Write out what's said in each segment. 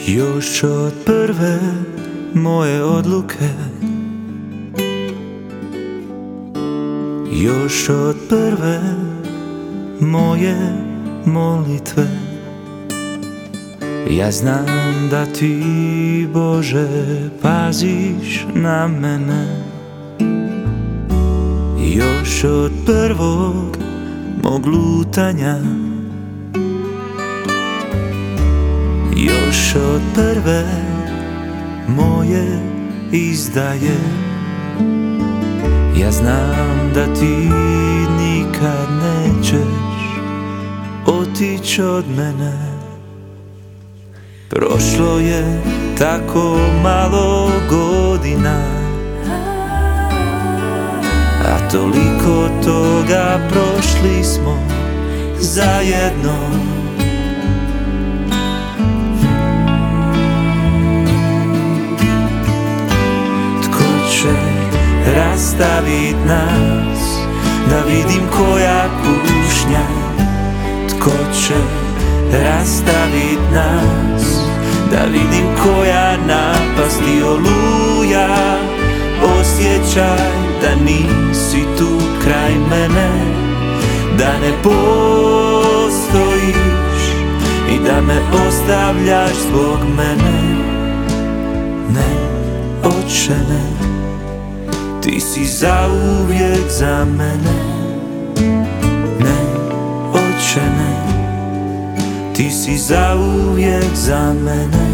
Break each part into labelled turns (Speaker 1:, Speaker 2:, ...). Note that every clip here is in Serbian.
Speaker 1: Još od prve moje odluke, još od prve moje molitve, ja znam da ti, Bože, paziš na mene. Još od prvog mog lutanja, još od prve moje izdaje, ja znam da ti nikad nećeš otići od mene. Prošlo je tako malo godina, a toliko toga prošli smo zajedno. Rastavit nas, da vidim koja kušnja. Tko će rastavit nas, da vidim koja napast i oluja. Osjećaj da nisi tu kraj mene, da ne postojiš i da me ostavljaš zbog mene. Ne, Oče, ne, ti si zauvijek za mene. Ne, Oče, ne, ti si zauvijek za mene.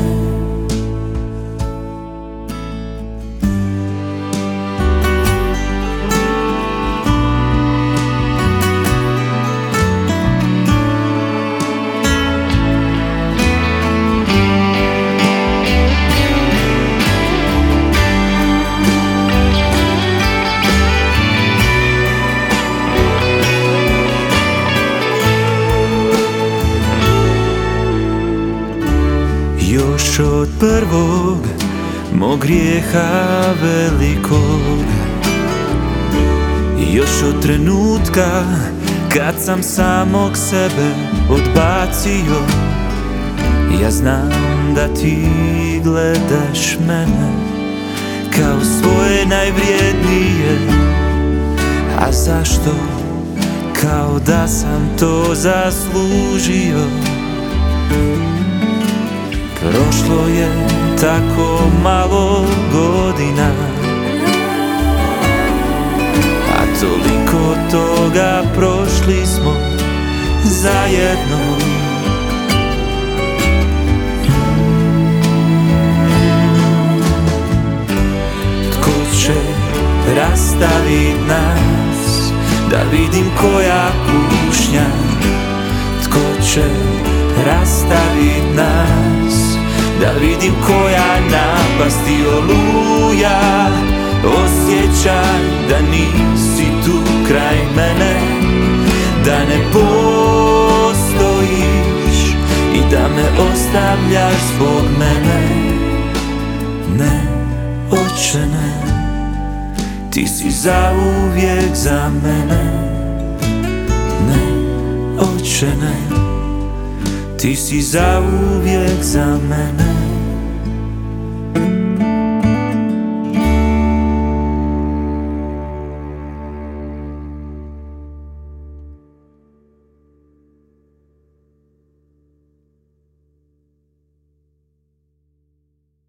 Speaker 1: Još od prvog mog grijeha velikog, još od trenutka kad sam samog sebe odbacio, ja znam da ti gledaš mene kao svoje najvrijednije. A zašto? Kao da sam to zaslužio. Prošlo je tako malo godina, a toliko toga prošli smo zajedno. Tko će rastavit nas, da vidim koja kušnja. Tko će rastavit nas, da vidim koja napast i oluja. Osjećaj da nisi tu kraj mene, da ne postojiš i da me ostavljaš zbog mene. Ne, Oče, ne, ti si zauvijek za mene. Ne, Oče, ne, ti si zauvijek za mene.